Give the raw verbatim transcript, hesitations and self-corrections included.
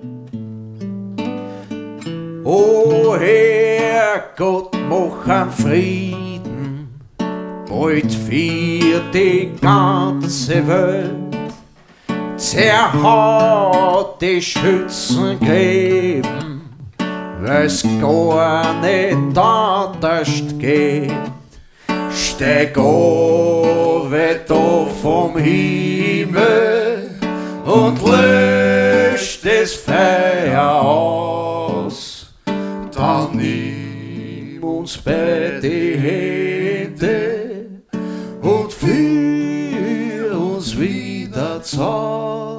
O Herrgott, mach an Frieden, bald für die ganze Welt. Zerhaut die Schützengräben, weil's gar nicht anders geht. Steig runter da vom Himmel und lösch das Feuer aus. Dann nimm uns bei die Hände und führ uns wieder zu.